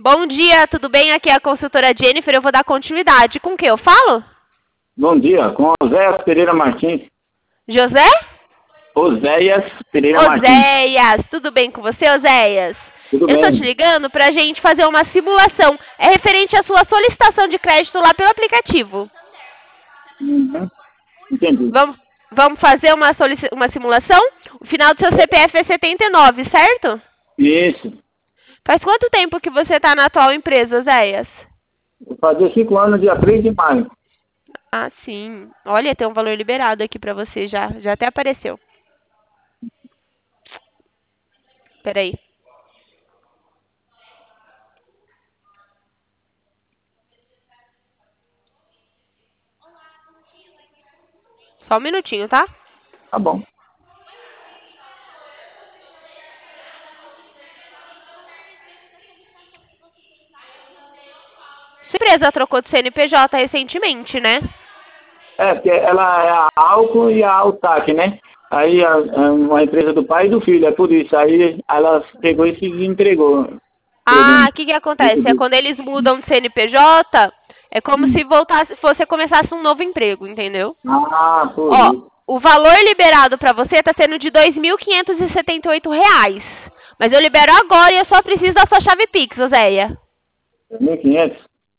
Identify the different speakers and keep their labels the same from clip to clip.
Speaker 1: Bom dia, tudo bem? Aqui é a consultora Jennifer, eu vou dar continuidade. Com quem eu falo?
Speaker 2: Bom dia, com Oséias Pereira Martins.
Speaker 1: José?
Speaker 2: Oséias Pereira Martins.
Speaker 1: Oséias, tudo bem com você, Oséias?
Speaker 2: Tudo
Speaker 1: Eu estou
Speaker 2: bem?
Speaker 1: te ligando para a gente fazer uma simulação. É referente à sua solicitação de crédito lá pelo aplicativo.
Speaker 2: Uhum. Entendi.
Speaker 1: Vamos fazer uma simulação? O final do seu CPF é 79, certo?
Speaker 2: Isso.
Speaker 1: Faz quanto tempo que você está na atual empresa, Oséias?
Speaker 2: Vou fazer 5 anos, dia 3 de maio.
Speaker 1: Ah, sim. Olha, tem um valor liberado aqui para você já. Já até apareceu. Peraí. Só um minutinho, tá?
Speaker 2: Tá bom.
Speaker 1: Sua empresa trocou de CNPJ recentemente, né?
Speaker 2: É, porque ela é a Alco e a Altac, né? Aí é uma empresa do pai e do filho, é por isso. Aí ela pegou e se entregou.
Speaker 1: Ah, o que acontece? É quando eles mudam de CNPJ, é como se você começasse um novo emprego, entendeu?
Speaker 2: Ah, por
Speaker 1: Ó,
Speaker 2: isso.
Speaker 1: o valor liberado para você está sendo de R$ 2.578. Mas eu libero agora e eu só preciso da sua chave Pix, Oséia.
Speaker 2: 1.500?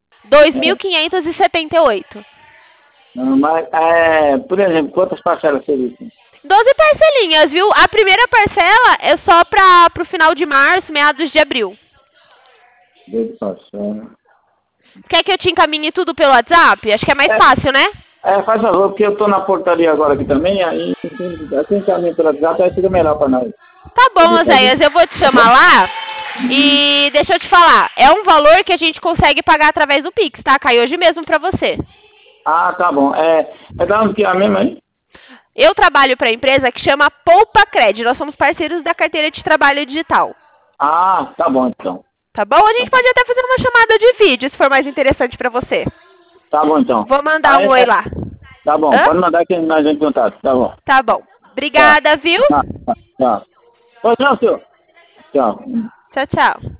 Speaker 1: 2.578.
Speaker 2: Não, mas, por exemplo, quantas parcelas seria?
Speaker 1: 12 parcelinhas, viu? A primeira parcela é só para o final de março, meados de abril.
Speaker 2: 12 parcelas.
Speaker 1: Quer que eu te encaminhe tudo pelo WhatsApp? Acho que é mais fácil, né?
Speaker 2: Faz favor, porque eu tô na portaria agora aqui também, aí assim caminho pelo WhatsApp, aí fica melhor pra nós.
Speaker 1: Tá bom, Oséias, eu vou te chamar lá e deixa eu te falar. É um valor que a gente consegue pagar através do Pix, tá? Cai hoje mesmo pra você.
Speaker 2: Ah, tá bom. É da onde que é mesmo aí?
Speaker 1: Eu trabalho para a empresa que chama Poupa Cred. Nós somos parceiros da carteira de trabalho digital.
Speaker 2: Ah, tá bom então.
Speaker 1: Tá bom? A gente pode até fazer uma chamada de vídeo, se for mais interessante para você.
Speaker 2: Tá bom então.
Speaker 1: Vou mandar um oi lá.
Speaker 2: Tá bom, pode mandar que nós entramos em contato. Tá bom.
Speaker 1: Tá bom. Obrigada, viu?
Speaker 2: Tchau. Pois não, senhor. Tchau.
Speaker 1: Tchau, tchau.